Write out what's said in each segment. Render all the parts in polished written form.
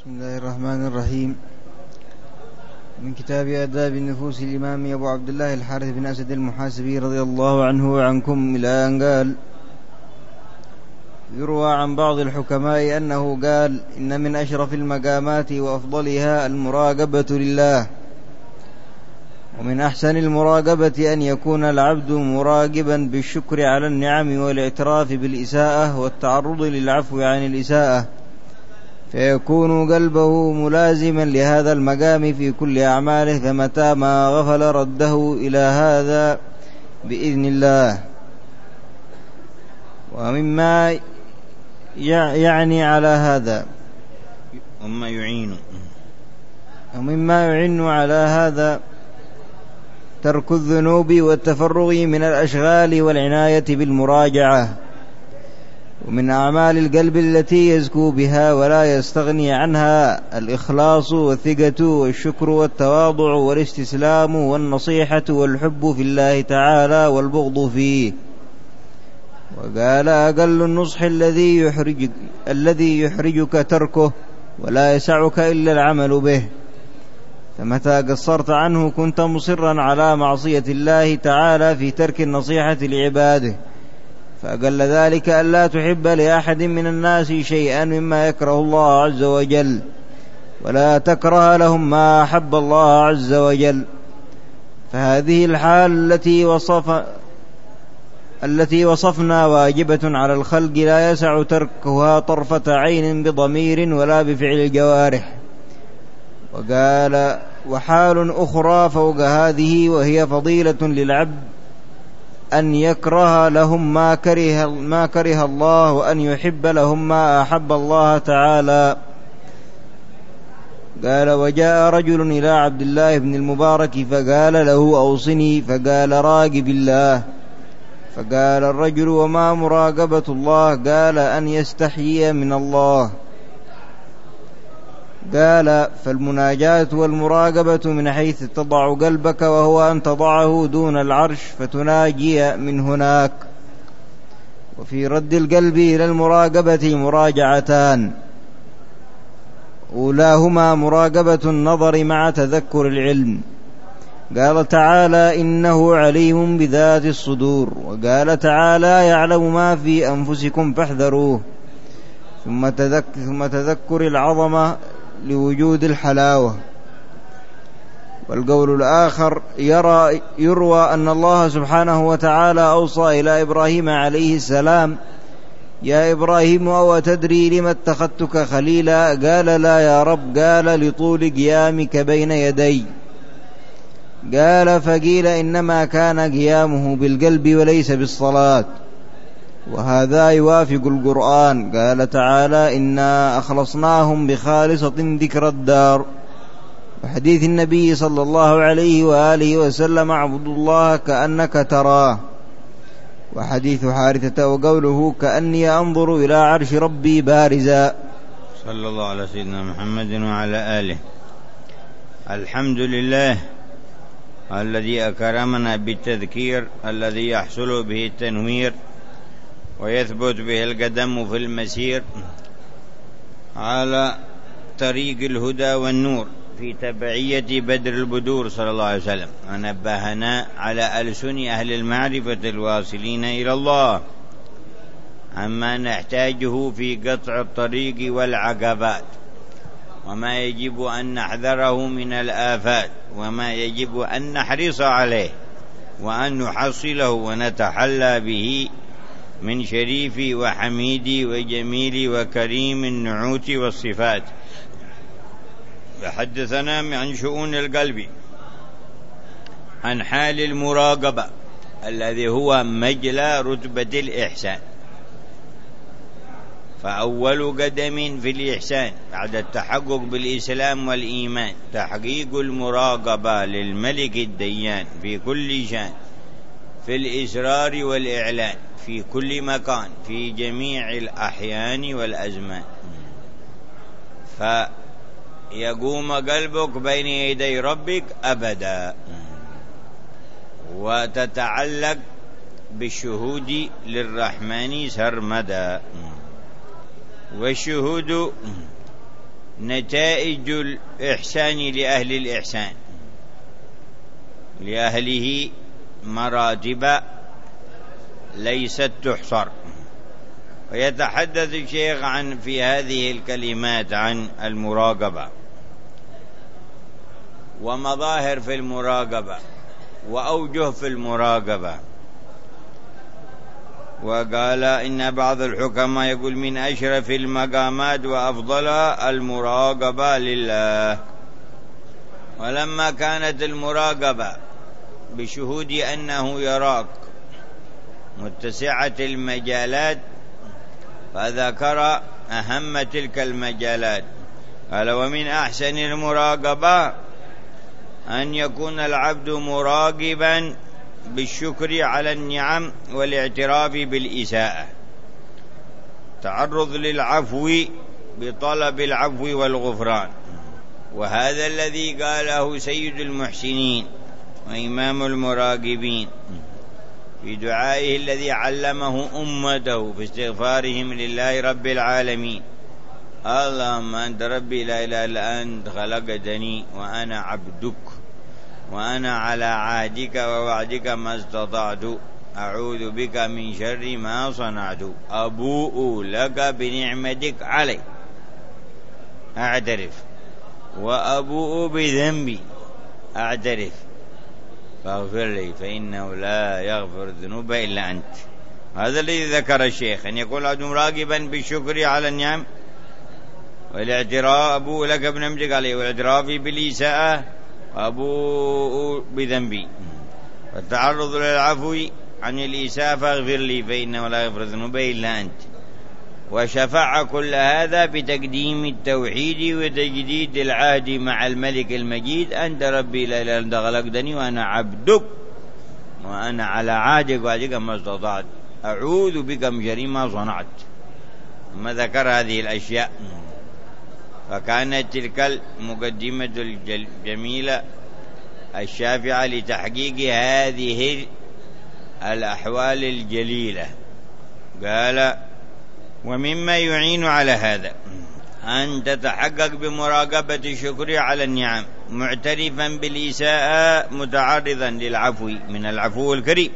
بسم الله الرحمن الرحيم. من كتاب آداب النفوس الإمام أبو عبد الله الحارث بن أسد المحاسبي رضي الله عنه وعنكم إلى أن قال: يروى عن بعض الحكماء أنه قال: إن من أشرف المقامات وأفضلها المراقبة لله، ومن أحسن المراقبة أن يكون العبد مراقبا بالشكر على النعم والاعتراف بالإساءة والتعرض للعفو عن الإساءة، فيكون قلبه ملازما لهذا المقام في كل أعماله، فمتى ما غفل رده إلى هذا بإذن الله. ومما يعني على هذا ومما يعين على هذا ترك الذنوب والتفرغ من الأشغال والعناية بالمراجعة. ومن أعمال القلب التي يزكو بها ولا يستغني عنها الإخلاص والثقة والشكر والتواضع والاستسلام والنصيحة والحب في الله تعالى والبغض فيه. وقال: أقل النصح الذي يحرجك تركه ولا يسعك إلا العمل به، فمتى قصرت عنه كنت مصرا على معصية الله تعالى في ترك النصيحة لعباده. فأقل ذلك ألا تحب لأحد من الناس شيئا مما يكره الله عز وجل، ولا تكره لهم ما أحب الله عز وجل. فهذه الحال التي وصفنا واجبة على الخلق، لا يسع تركها طرفة عين بضمير ولا بفعل الجوارح. وقال: وحال أخرى فوق هذه، وهي فضيلة للعبد أن يكره لهم ما كره الله، وأن يحب لهم ما أحب الله تعالى. قال: وجاء رجل إلى عبد الله بن المبارك فقال له: أوصني. فقال: راقب الله. فقال الرجل: وما مراقبة الله؟ قال: أن يستحيي من الله. قال: فالمناجاة والمراقبة من حيث تضع قلبك، وهو أن تضعه دون العرش فتناجي من هناك. وفي رد القلب إلى المراقبة مراجعتان: أولاهما مراقبة النظر مع تذكر العلم. قال تعالى: إنه عليم بذات الصدور. وقال تعالى: يعلم ما في أنفسكم فاحذروه. ثم تذكر العظمة لوجود الحلاوة. والقول الآخر: يروى أن الله سبحانه وتعالى أوصى إلى إبراهيم عليه السلام: يا إبراهيم، أو تدري لما اتخذتك خليلا؟ قال: لا يا رب. قال: لطول قيامك بين يدي. قال: فقيل: إنما كان قيامه بالقلب وليس بالصلاة. وهذا يوافق القرآن. قال تعالى: إنا أخلصناهم بخالصة ذكر الدار. وحديث النبي صلى الله عليه وآله وسلم: اعبدوا الله كأنك تراه. وحديث حارثة وقوله: كأني أنظر إلى عرش ربي بارزا. صلى الله على سيدنا محمد وعلى آله. الحمد لله الذي أكرمنا بالتذكير الذي يحصل به التنوير ويثبت به القدم في المسير على طريق الهدى والنور في تبعية بدر البدور صلى الله عليه وسلم، ونبهنا على ألسن أهل المعرفة الواصلين إلى الله عما نحتاجه في قطع الطريق والعقبات، وما يجب أن نحذره من الآفات، وما يجب أن نحرص عليه وأن نحصله ونتحلى به من شريف وحميد وجميل وكريم النعوت والصفات. فحدثنا عن شؤون القلب، عن حال المراقبة الذي هو مجلى رتبة الإحسان. فأول قدم في الإحسان بعد التحقق بالإسلام والإيمان تحقيق المراقبة للملك الديان في كل شان، في الإسرار والإعلان، في كل مكان، في جميع الأحيان والأزمان. فيقوم قلبك بين يدي ربك أبدا، وتتعلق بالشهود للرحمن سرمدا. والشهود نتائج الإحسان لأهل الإحسان، لأهله مراتب ليست تحصر. ويتحدث الشيخ في هذه الكلمات عن المراقبة ومظاهر في المراقبة وأوجه في المراقبة. وقال إن بعض الحكماء يقول من أشرف المقامات وأفضلها المراقبة لله. ولما كانت المراقبة بشهود أنه يراك متسعة المجالات، فذكر أهم تلك المجالات. قال ومن أحسن المراقبة أن يكون العبد مراقبا بالشكر على النعم والاعتراف بالإساءة، تعرض للعفو بطلب العفو والغفران. وهذا الذي قاله سيد المحسنين وإمام المراقبين في دعائه الذي علمه أمته في استغفارهم لله رب العالمين: اللهم أنت ربي لا إله إلا أنت خلقتني وأنا عبدك وأنا على عهدك ووعدك ما استطعت، أعوذ بك من شر ما صنعت، أبوء لك بنعمتك علي أعترف، وأبوء بذنبي أعترف، فاغفر لي فإنه لا يغفر الذنوب إلا أنت. هذا الذي ذكر الشيخ، أن يكون العبد مراقبا بالشكر على النعم والاعتراف، أبوء لك بنعمتك علي، والاعتراف بالإساءة، أبوء بذنبي، والتعرض للعفو عن الإساءة، فاغفر لي فإنه لا يغفر الذنوب إلا أنت. وشفع كل هذا بتقديم التوحيد وتجديد العهد مع الملك المجيد: أنت ربي لا إله إلا أنت خلقتني وأنا عبدك وأنا على عهدك ووعدك ما استطعت، أعوذ بك من شر ما صنعت. ثم ذكر هذه الأشياء. فكانت تلك المقدمة الجميلة الشافعة لتحقيق هذه الأحوال الجليلة. قال ومما يعين على هذا أن تتحقق بمراقبة الشكر على النعم، معترفا بالإساءة، متعرضا للعفو من العفو الكريم: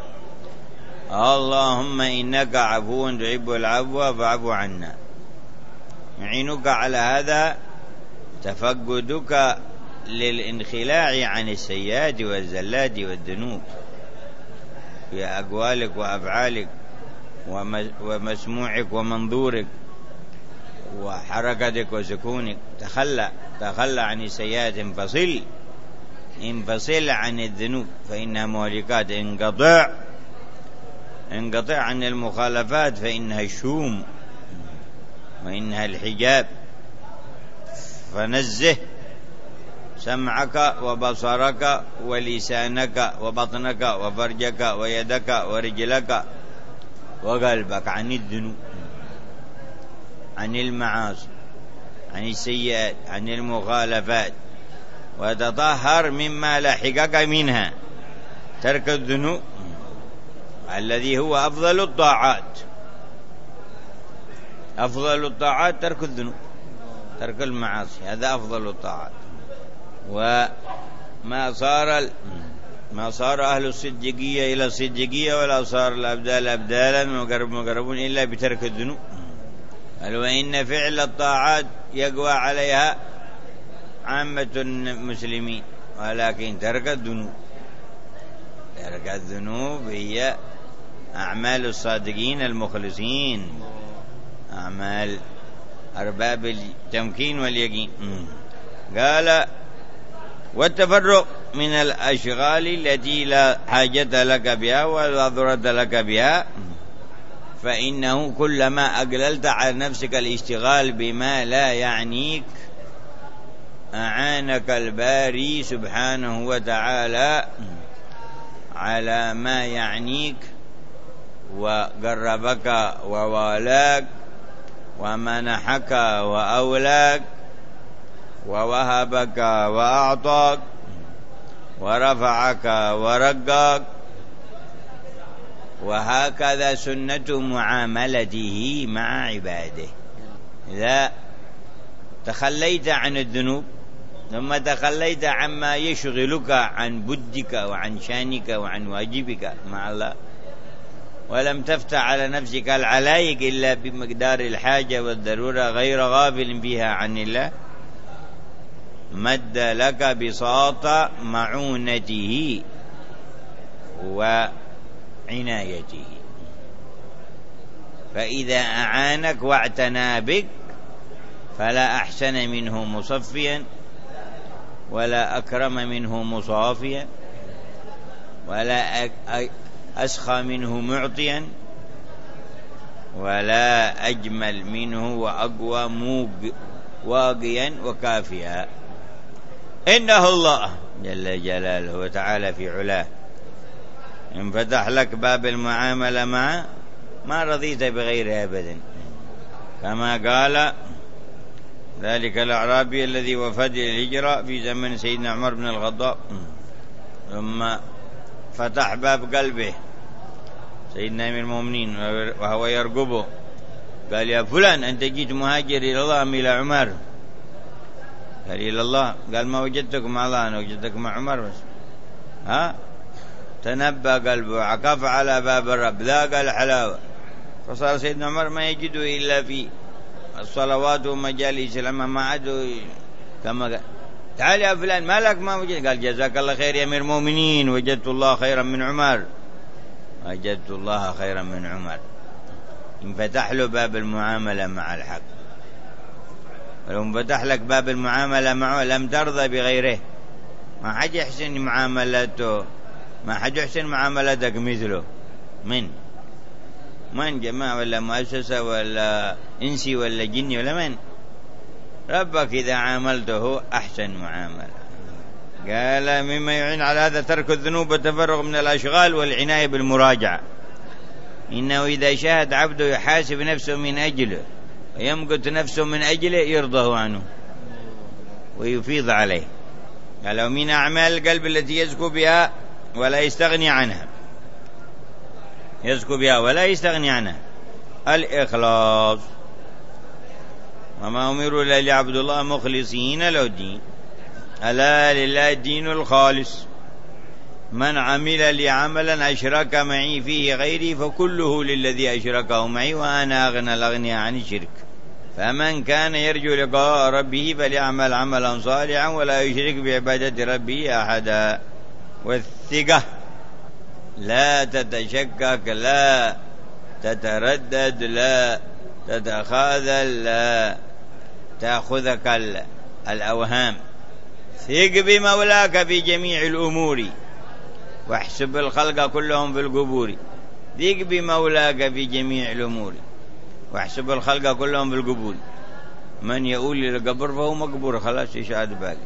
اللهم إنك عفو تحب العفو فاعف عنا. يعينك على هذا تفقدك للانخلاع عن السيئات والزلات والذنوب في أقوالك وأفعالك ومسموعك ومنظورك وحركتك وسكونك. تخلى عن السيئات، انفصل عن الذنوب فإنها مهلكات، انقطع عن المخالفات فإنها الشوم وإنها الحجاب. فنزه سمعك وبصرك ولسانك وبطنك وفرجك ويدك ورجلك وقلبك عن الذنوب، عن المعاصي، عن السيئات، عن المخالفات، وتطهر مما لحقك منها، ترك الذنوب الذي هو أفضل الطاعات. أفضل الطاعات ترك الذنوب، ترك المعاصي، هذا أفضل الطاعات. وما صار أهل الصديقية إلى الصديقية، ولا صار الأبدال أبدالا مقربون إلا بترك الذنوب. قال وإن فعل الطاعات يقوى عليها عامة المسلمين، ولكن ترك الذنوب هي أعمال الصادقين المخلصين، أعمال أرباب التمكين واليقين. قال والتفرق من الأشغال التي لا حاجة لك بها ولا ضرورة لك بها، فإنه كلما أقللت على نفسك الاشتغال بما لا يعنيك أعانك الباري سبحانه وتعالى على ما يعنيك، وقربك ووالاك ومنحك وأولاك ووهبك وأعطاك ورفعك ورقاك. وهكذا سنة معاملته مع عباده. إذا تخليت عن الذنوب، ثم تخليت عما يشغلك عن بدك وعن شانك وعن واجبك مع الله، ولم تفتح على نفسك العلايق إلا بمقدار الحاجة والضرورة غير غافل بها عن الله، مد لك بساط معونته وعنايته، فإذا أعانك واعتنى بك فلا أحسن منه مصفيا، ولا أكرم منه مصافيا، ولا أسخى منه معطيا، ولا أجمل منه وأقوى واقيا وكافيا. إنه الله جل جلاله وتعالى في علاه إن فتح لك باب المعاملة معه ما رضيت بغيره أبدا، كما قال ذلك الأعرابي الذي وفد الهجرة في زمن سيدنا عمر بن الخطاب، ثم فتح باب قلبه سيدنا أمير المؤمنين وهو يرقبه، قال: يا فلان أنت جيت مهاجر إلى الله أم إلى عمر؟ قال: إلى الله. قال: ما وجدتك مع الله، أنا وجدتك مع عمر بس. تنبى قلبه، عكف على باب الرب، ذاق الحلاوة، فصار سيدنا عمر ما يجده إلا في الصلوات ومجالس العلم، ما عادوا كما قال: تعال يا فلان ما لك ما وجد؟ قال: جزاك الله خير يا أمير المؤمنين، وجدت الله خيرا من عمر، وجدت الله خيرا من عمر. انفتح له باب المعاملة مع الحق، ولو انفتح لك باب المعاملة معه لم ترضى بغيره، ما حد يحسن معاملته، ما حد يحسن معاملتك مثله. من جماعة ولا مؤسسة ولا إنسي ولا جني ولا من؟ ربك إذا عاملته أحسن معاملة. قال: مما يعين على هذا ترك الذنوب والتفرغ من الأشغال والعناية بالمراجعة، إنه إذا شاهد عبده يحاسب نفسه من أجله ويمقت نفسه من أجله يرضه عنه ويفيض عليه. قال: ومن أعمال القلب التي يزكو بها ولا يستغني عنها، يزكو بها ولا يستغني عنها الإخلاص، وما أمروا إلا ليعبدوا الله مخلصين له الدين، ألا لله الدين الخالص، من عمل لي عملا أشرك معي فيه غيري فكله للذي أشركه معي وأنا أغنى الأغنياء عن الشرك، فمن كان يرجو لقاء ربه فليعمل عملا صالحا ولا يشرك بعبادة ربه أحدا. والثقة لا تتشكك، لا تتردد، لا تتخاذل، لا تأخذك الأوهام. ثق بمولاك في جميع الأمور واحسب الخلق كلهم في القبور. ثق بمولاك في جميع الأمور واحسب الخلق كلهم في القبور. من يقول للقبر فهو مقبور، خلاص يشهد باقي.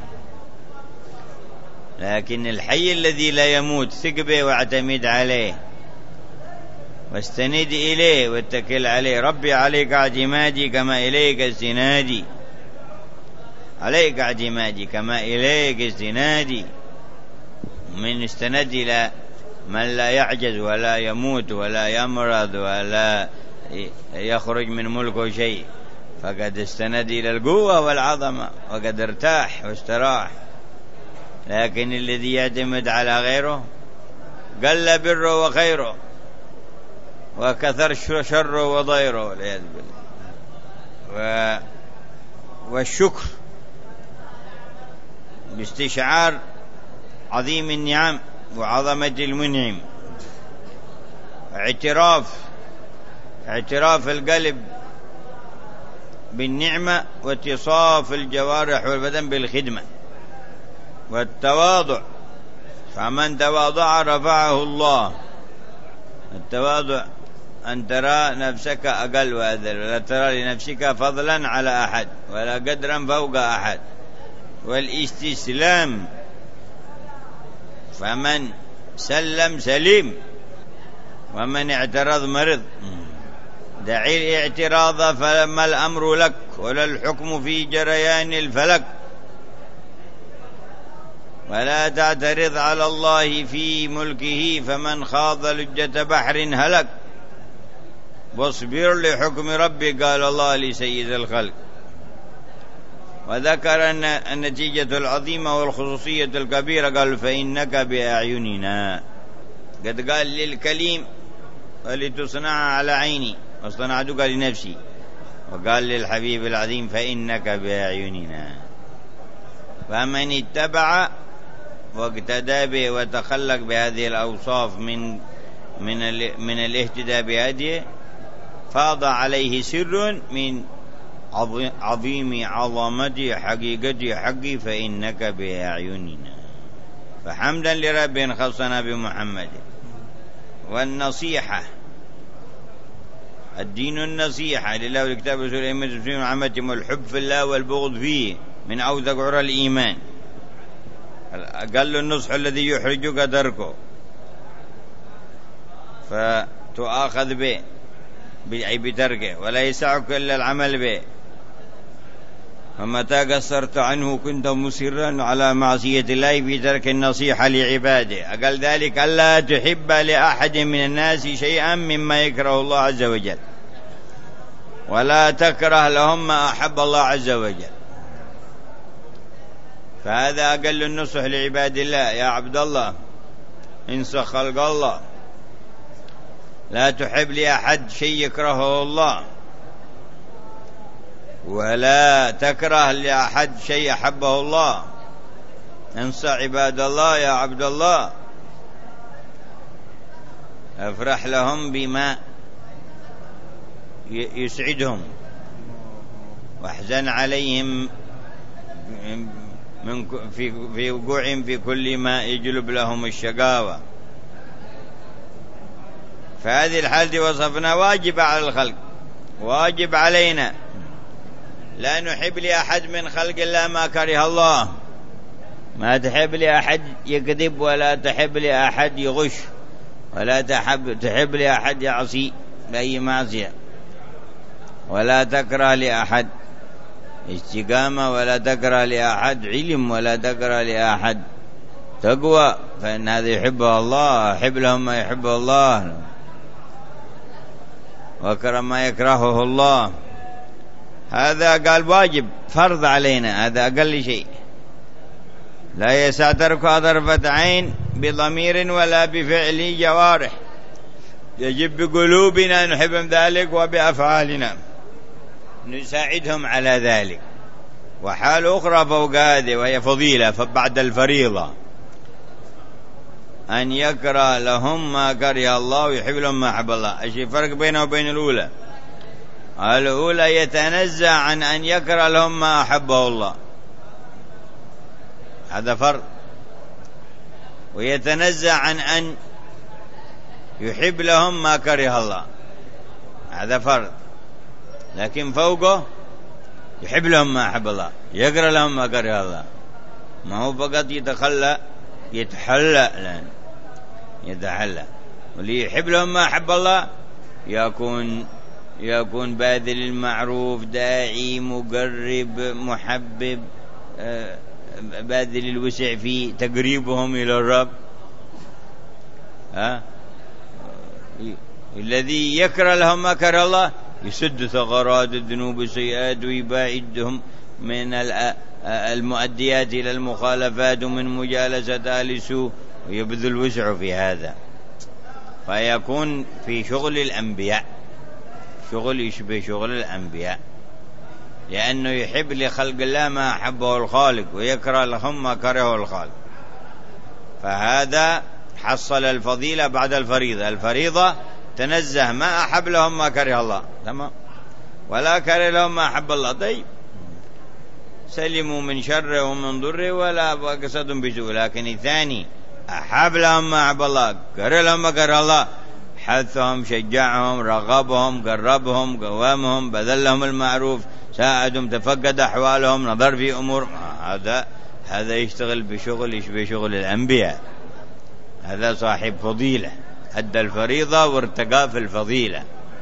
لكن الحي الذي لا يموت ثق به واعتمد عليه واستند إليه واتكل عليه. ربي عليك اعتمادي كما إليك استنادي، عليك اعتمادي كما إليك استنادي. من استند إلى من لا يعجز ولا يموت ولا يمرض ولا يخرج من ملكه شيء، فقد استند إلى القوة والعظمة وقد ارتاح واستراح. لكن الذي يعتمد على غيره قل بره وخيره وكثر شره وضيره والعياذ بالله. والشكر باستشعار عظيم النعم وعظمة المنعم، اعتراف القلب بالنعمة واتصاف الجوارح والبدن بالخدمة. والتواضع، فمن تواضع رفعه الله. التواضع أن ترى نفسك أقل وأذل، ولا ترى لنفسك فضلا على أحد ولا قدرا فوق أحد. والاستسلام، فمن سلم سليم ومن اعترض مرض. دعي الاعتراض فلما الأمر لك ولا الحكم في جريان الفلك، ولا تعترض على الله في ملكه فمن خاض لجة بحر هلك. واصبر لحكم ربك قال الله لسيد الخلق. وذكر أن النتيجة العظيمة والخصوصية الكبيرة، قال فإنك بأعيننا. قد قال للكليم ولتصنع على عيني واصطنعتك لنفسي، وقال للحبيب العظيم فإنك بأعيننا. فمن اتبع واقتدى به وتخلق بهذه الأوصاف من الاهتداء بهديه، فاض عليه سر من عظيم عظمته حقيقته حقي فإنك بأعيننا. فحمدا لرب خصنا بمحمد. والنصيحة، الدين النصيحة لله والكتاب والرسول والأئمة المسلمين وعامتهم، والحب في الله والبغض فيه من أوثق عرى الإيمان. أقل النصح الذي يحرجك تركه فتؤاخذ به بتركه، ولا يسعك إلا العمل به. فمتى قصرت عنه كنت مصرا على معصية الله في ترك النصيحة لعباده. أقل ذلك ألا تحب لأحد من الناس شيئا مما يكره الله عز وجل، ولا تكره لهم ما أحب الله عز وجل. فهذا أقل النصح لعباد الله. يا عبد الله انصح خلق الله، لا تحب لأحد شيء يكرهه الله، ولا تكره لأحد شيء أحبه الله. انصح عباد الله يا عبد الله، افرح لهم بما يسعدهم، واحزن عليهم في وقوعهم في كل ما يجلب لهم الشقاوة. فهذه الحالة وصفنا واجب على الخلق، واجب علينا. لا نحب لأحد من خلق الله ما كره الله. ما تحب لأحد يكذب، ولا تحب لأحد يغش، ولا تحب لأحد يعصي بأي معصية، ولا تكره لأحد استقامة، ولا تكره لأحد علم، ولا تكره لأحد تقوى، فإن هذا يحبه الله. أحب لهم ما يحبه الله، وكرم ما يكرهه الله. هذا قال واجب فرض علينا، هذا أقل شيء. لا يسع تركها طرفة عين بضمير ولا بفعل جوارح، يجب بقلوبنا نحبهم ذلك وبأفعالنا نساعدهم على ذلك. وحال أخرى فوق هذه وهي فضيلة فبعد الفريضة، أن يكره لهم ما كره الله ويحب لهم ما أحب الله. الشيء فرق بينه وبين الأولى. الأولى يتنزع عن أن يكره لهم ما أحبه الله، هذا فرض، ويتنزع عن أن يحب لهم ما كره الله، هذا فرض. لكن فوقه يحب لهم ما أحب الله، يكره لهم ما كره الله. ما هو فقط يتحلى لأن يتحلى. واللي يحب لهم ما أحب الله يكون باذل المعروف، داعي، مقرب، محبب، باذل الوسع في تقريبهم إلى الرب. الذي يكره لهم ما كره الله يسد ثغرات الذنوب والسيئات، ويباعدهم من المؤديات إلى المخالفات ومن مجالسة أهل السوء، ويبذل الوسع في هذا. فيكون في شغل الأنبياء، شغل يشبه شغل الأنبياء، لأنه يحب لخلق الله ما أحبه الخالق، ويكره لهم ما كرهه الخالق. فهذا حصل الفضيلة بعد الفريضة. الفريضة تنزه ما أحب لهم ما كره الله، تمام، ولا كره لهم ما أحب الله. طيب، سلموا من شره ومن ضره ولا قصدهم بسوء. لكن الثاني أحب لهم ما أحب الله، كره لهم ما كره الله، حثهم، شجعهم، رغبهم، قربهم، قوامهم، بذل لهم المعروف، ساعدهم، تفقد أحوالهم، نظر في أمور. هذا يشتغل بشغل يشبه شغل الأنبياء. هذا صاحب فضيلة، أدى الفريضة وارتقى في الفضيلة،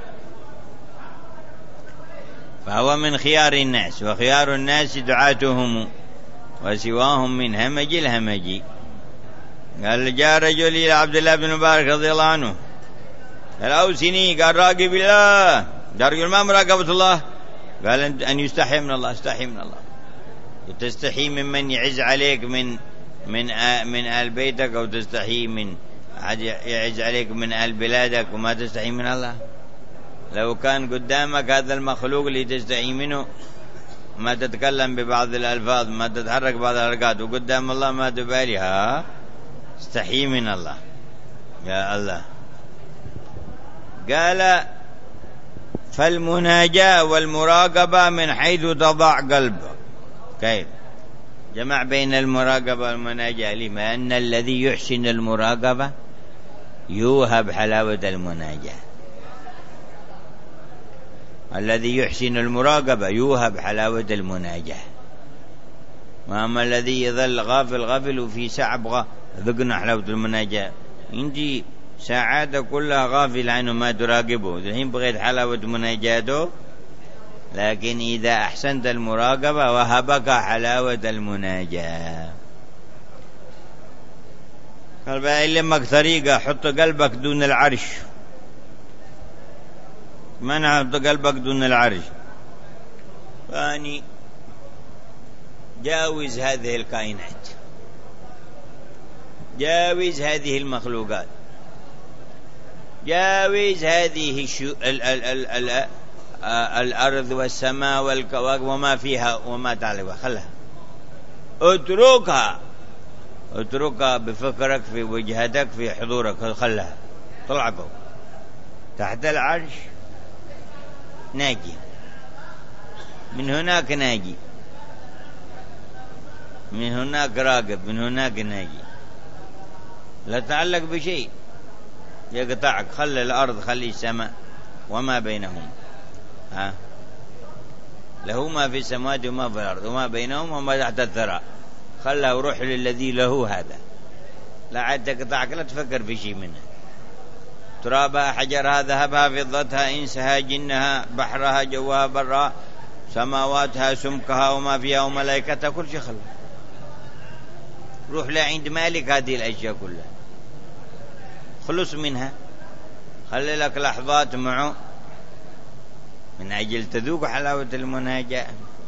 فهو من خيار الناس. وخيار الناس دعاتهم وسواهم من همج الهمج. قال جاء رجل إلى عبد الله بن مبارك رضي الله عنه، قال أوصني، قال راقب الله. قال رجل ما مراقبة الله؟ قال أن يستحي من الله. استحي من الله. تستحي ممن يعز عليك من أهل بيتك، أو تستحي من أحد يعز عليك من أهل بلادك، وما تستحي من الله؟ لو كان قدامك هذا المخلوق اللي تستحي منه ما تتكلم ببعض الألفاظ، ما تتحرك بعض الحركات، وقدام الله ما تبالي، استحي من الله يا الله. قال فالمناجاة والمراقبة من حيث تضع قلبك. كيف جمع بين المراقبة والمناجاة؟ لما أن الذي يحسن المراقبة يوهب حلاوة المناجاة. الذي يحسن المراقبة يوهب حلاوة المناجاة. وأما الذي يظل غافل وفي ساعة أبغى ذقنا حلاوة المناجاة، عندي ساعات كلها غافل عنه ما تراقبه، الحين بغيت حلاوة مناجاته. لكن إذا أحسنت المراقبة وهبك حلاوة المناجاة. قال بقى يلمك طريقة، حط قلبك دون العرش. ما نحط قلبك دون العرش؟ يعني جاوز هذه الكائنات، جاوز هذه المخلوقات، جاوز هذه الأرض والسماء والكواكب وما فيها وما تعلقها، خلها، اتركها بفكرك، في وجهتك، في حضورك، خلها، طلعكم تحت العرش ناجي، من هناك ناجي، من هناك راقب، من هناك ناجي. لا تعلق بشيء يقطعك، خلي الأرض، خلي السماء وما بينهم، له ما في السماوات وما في الأرض وما بينهم وما تحت الثرى، خلها وروح للذي له هذا. لا عاد تقطعك، لا تفكر في شيء منها. ترابها، حجرها، ذهبها، فضتها، إنسها، جنها، بحرها، جوها، برها، سماواتها، سمكها وما فيها وملائكتها، كل شيء خلها. روح لعند مالك هذه الأشياء كلها، خلص منها، خلي لك لحظات معه من أجل تذوق حلاوة المناجاة.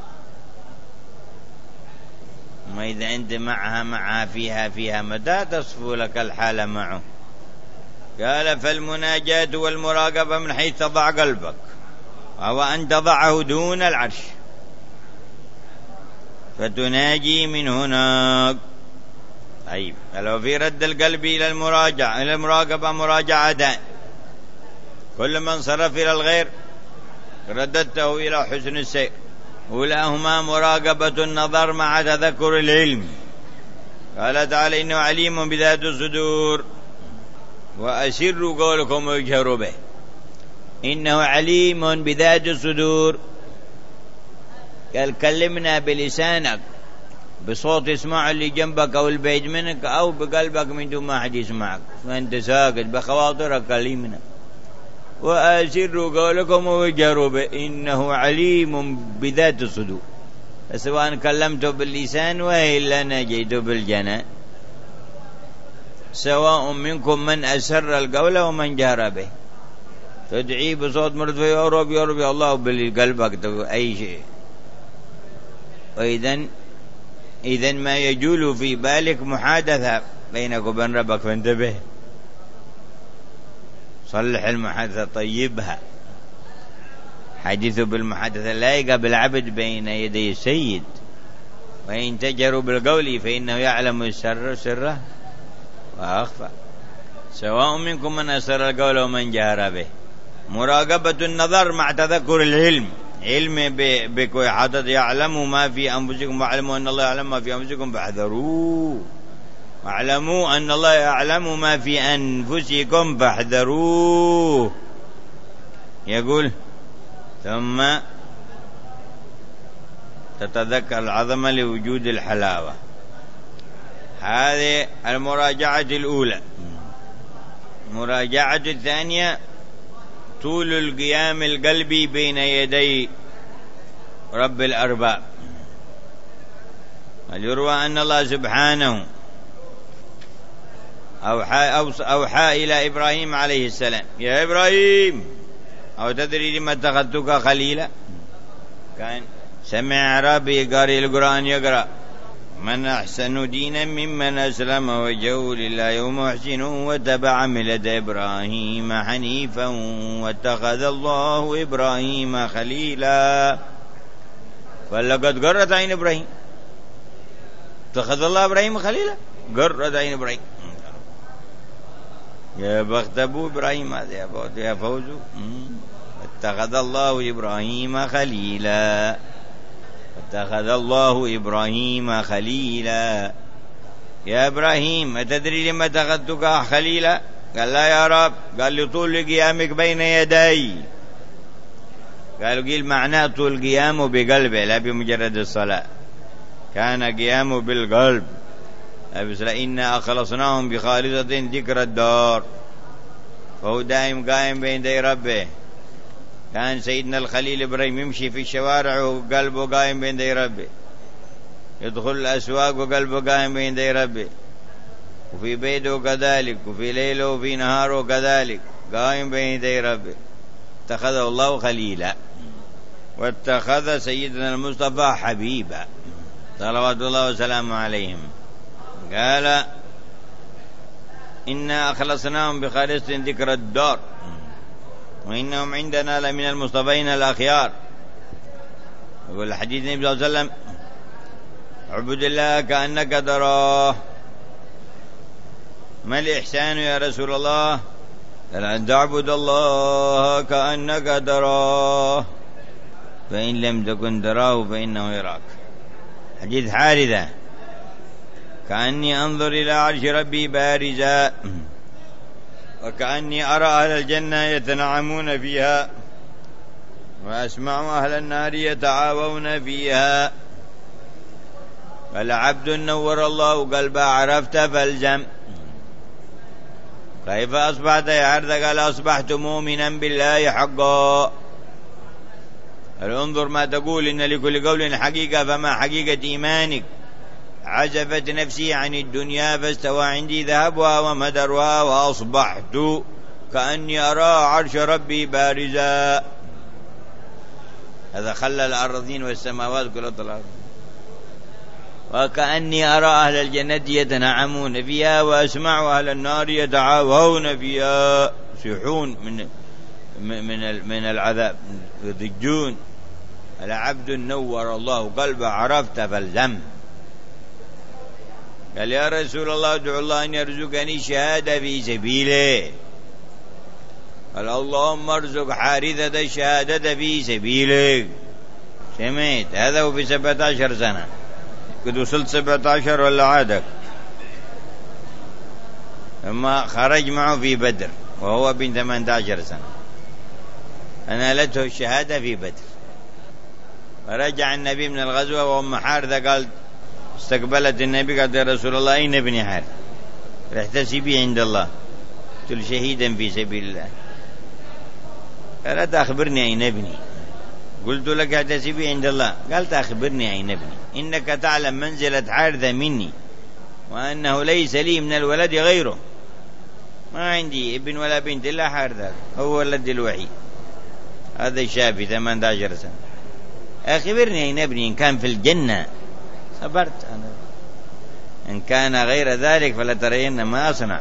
ما إذا أنت معها فيها متى تصفو لك الحالة معه. قال فالمناجاة والمراقبة من حيث تضع قلبك، وهو أن تضعه دون العرش فتناجي من هناك. طيب لو في رد القلب إلى المراقبة مراجعتان، كل من صرف إلى الغير رددته إلى حسن السير. أولاهما مراقبة النظر مع تذكر العلم. قال تعالى إنه عليم بذات الصدور وأسروا قولكم واجهروا به. إنه عليم بذات الصدور، قال كلمنا بلسانك بصوت يسمع اللي جنبك أو البعيد منك، أو بقلبك من دون ما أحد يسمعك وأنت ساكت، بخواطرك كلمنا. وأسروا قولكم واجهروا به إنه عليم بذات الصدور. سواء كلمته باللسان وإلا نجيته بالجنان. سواء منكم من أسر القول ومن جهر به. تدعي بصوت مرتفع يا رب يا رب يا الله بالقلبك أي شيء. وإذا ما يجول في بالك محادثة بينك وبين ربك فانتبه، صلح المحادثة، طيبها. حديث بالمحادثة لايقة بالعبد بين يدي السيد. وإن تجروا بالقول فإنه يعلم السر سره وأخفى. سواء منكم من أسر القول ومن جهر به. مراقبة النظر مع تذكر العلم، علم بك وإحاطة، يعلم ما في أنفسكم واعلموا أن الله يعلم ما في أنفسكم فاحذروه. واعلموا أن الله يعلم ما في أنفسكم فاحذروه. يقول ثم تتذكر العظمة لوجود الحلاوة. هذه المراجعة الأولى. المراجعة الثانية طول القيام القلبي بين يدي رب الأرباب. يروى أن الله سبحانه أوحى إلى إبراهيم عليه السلام يا إبراهيم أو تدري لما اتخذتك خليلا. كان سمع أعرابي قارئ القرآن يقرأ: من أحسن دينا ممن أسلم وجهه لله ومحسن واتبع ملة إبراهيم حنيفا واتخذ الله إبراهيم خليلا. فلقد قرت عين إبراهيم، اتخذ الله إبراهيم خليلا، قرت عين إبراهيم. يا بخت أبو إبراهيم، هذا يا فوز. اتخذ الله إبراهيم خليلا، اتخذ الله إبراهيم خليلا. يا إبراهيم أتدري لما اتخذتك خليلا؟ قال: لا يا رب. قال: لطول قيامك بين يدي. قالوا: قيل معناه طول قيامه بقلبه لا بمجرد الصلاة، كان قيامه بالقلب. إنا أخلصناهم بخالصة ذكر الدار، فهو دائم قائم بين يدي ربه. كان سيدنا الخليل إبراهيم يمشي في الشوارع وقلبه قائم بين يدي ربه، يدخل الأسواق وقلبه قائم بين يدي ربه، وفي بيته كذلك، وفي ليله وفي نهاره كذلك قائم بين يدي ربه. اتخذه الله خليلا، واتخذ سيدنا المصطفى حبيبا صلوات الله وسلامه عليهم. قال: إنا أخلصناهم بخالصة ذكر الدار وإنهم عندنا لمن المصطفين الأخيار. يقول الحديث النبي صلى الله عليه وسلم: اعبد الله كأنك تراه. ما الإحسان يا رسول الله؟ قال: أن تعبد الله كأنك تراه فإن لم تكن تراه فإنه يراك. حديث حارثة: كأني أنظر إلى عرش ربي بارزا وكأني أرى أهل الجنة يتنعمون فيها وأسمع أهل النار يتعاوون فيها. فالعبد نور الله قلبه عرفت فالزم. كيف أصبحت يا عرض؟ قال: أصبحت مؤمنا بالله حقا. انظر ما تقول، إن لكل قول حقيقة، فما حقيقة إيمانك؟ عزفت نفسي عن الدنيا فاستوى عندي ذهبها ومدرها وأصبحت كأني أرى عرش ربي بارزا. هذا خلى الأرضين والسماوات كل الأرض. وكأني أرى أهل الجنة يتنعمون فيها وأسمع أهل النار يتعاوون فيها، يصيحون من العذاب، يضجون. العبد نور الله قلبه عرفت فالزم. قال: يا رسول الله ادعو الله أن يرزقني شهادة في سبيله. قال: اللهم ارزق حارثة الشهادة في سبيلك. سمعت هذا وفي 17 سنة، قد وصلت 17 ولا عادك؟ ثم خرج معه في بدر وهو بن 18 سنة، أنالته الشهادة في بدر. فرجع النبي من الغزوة وأم حارثة قال استقبلت النبي، قالت: يا رسول الله أين ابني حارث؟ احتسبي عند الله. قلت: شهيدا في سبيل الله. قالت: أخبرني أين ابني؟ قلت: لك احتسبي عند الله. قالت: أخبرني أين ابني؟ إنك تعلم منزلة حارثة مني وأنه ليس لي من الولد غيره، ما عندي ابن ولا بنت إلا حارثة، هو ولد الوحيد. هذا الشاب في 18 سنة. أخبرني أين ابني؟ إن كان في الجنة صبرت أنا، إن كان غير ذلك فلترين ما أصنع.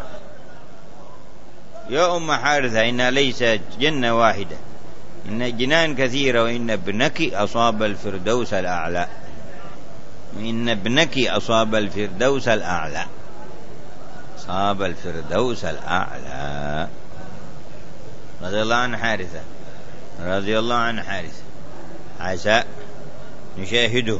يا أم حارثة إنها ليست جنة واحدة، إن جنان كثيرة، وإن ابنك أصاب الفردوس الأعلى. إن ابنك أصاب الفردوس الأعلى، أصاب الفردوس الأعلى. رضي الله عن حارثة، رضي الله عن حارثة. عسى نشاهده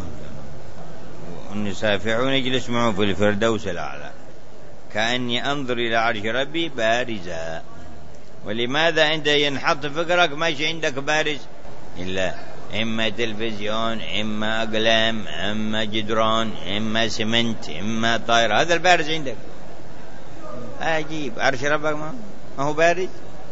ونسافع ونجلس معه في الفردوس الأعلى، كأني أنظر إلى عرش ربي بارزا. ولماذا أنت ينحط فكرك ماشي عندك بارز؟ إلا إما تلفزيون، إما أقلام، إما جدران، إما سمنت، إما طائرة. هذا البارز عندك. عجيب، عرش ربك ما هو بارز.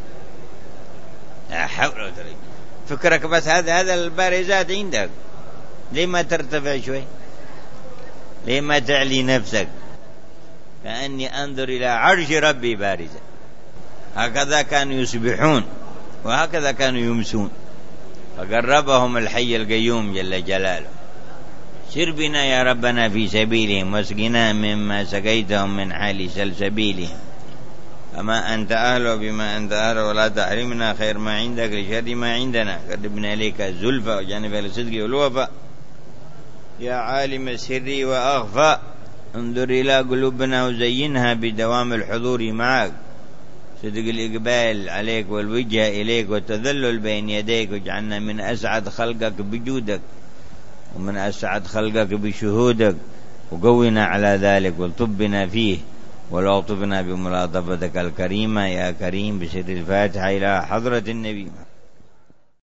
لا حول ولا قوة. فكرك بس هذا البارزات عندك. ليه ما ترتفع شوي؟ ليه ما تعلي نفسك؟ كأني أنظر إلى عرش ربي بارزا. هكذا كانوا يصبحون وهكذا كانوا يمسون. فقربهم الحي القيوم جل جلاله. سر بنا يا ربنا في سبيلهم واسقنا مما سقيتهم من حال سلسبيلهم، أما أنت أهله بما أنت أهله، ولا تحرمنا خير ما عندك لشر ما عندنا، قربنا إليك الزلفى وجانب الصدق والوفاء. يا عالم السر وأخفى انظر إلى قلوبنا وزينها بدوام الحضور معك، صدق الإقبال عليك والوجه إليك والتذلل بين يديك، واجعلنا من أسعد خلقك بجودك ومن أسعد خلقك بشهودك، وقونا على ذلك والطبنا فيه، ولطفنا بملاطفتك الكريمة يا كريم، بسر الفاتحة إلى حضرة النبي.